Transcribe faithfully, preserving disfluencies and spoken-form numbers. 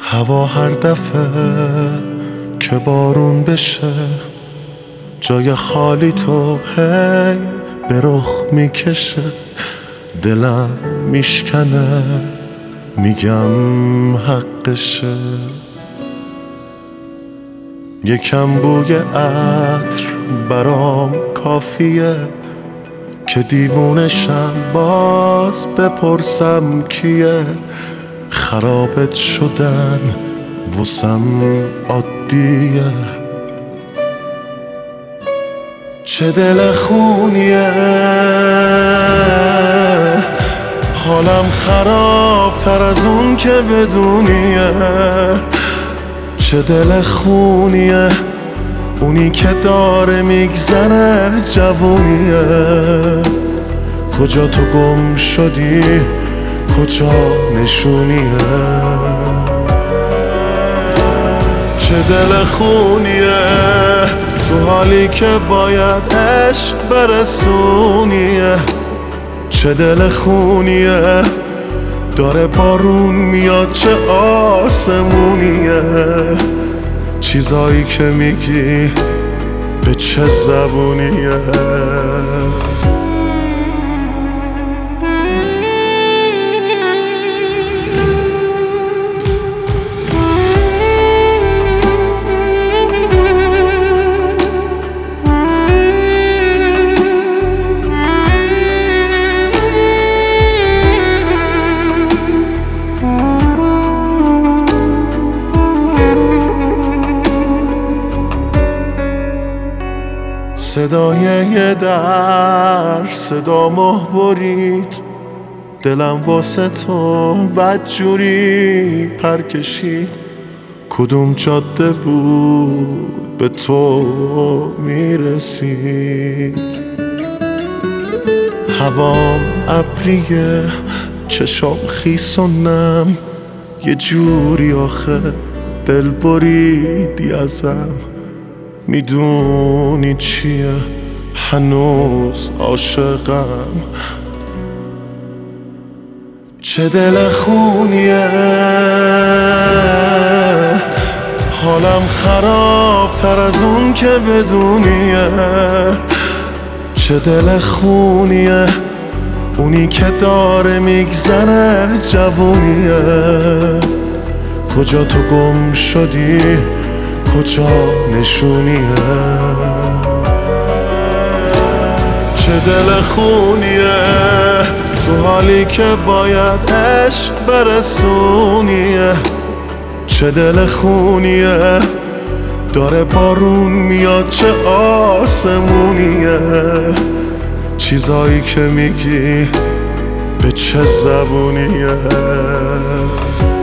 هوا هر دفعه که بارون بشه جای خالی تو هی به رخ میکشه، دلم میشکنه میگم حقشه. یکم بوی عطر برام کافیه که دیوونشم باز بپرسم کیه. خرابت شدن واسم عادیه، چه دل خونیه. حالم خراب تر از اون که بدونیه، چه دل خونیه. اونی که داره میگذره جوونیه. کجا تو گم شدی، کجا نشونیه. چه دل خونیه تو حالی که باید عشق برسونیه. چه دل خونیه داره بارون میاد چه آسمونیه. چیزایی که میگی به چه زبونیه. صدای یه در صدا مه برید، دلم واسه تو بدجوری پر کشید. کدوم جاده بود به تو میرسید. هوام ابریه چشام خیس و نم، یه جوری آخه دل بریدی ازم. میدونی چیه هنوز عاشقم. چه دل خونیه حالم خراب تر از اون که بدونیه. چه دل خونیه اونی که داره میگذره جوونیه. کجا تو گم شدی، کجا نشونیه. چه دل خونیه تو حالی که باید عشق برسونیه. چه دل خونیه داره بارون میاد چه آسمونیه. چیزایی که میگی به چه زبونیه.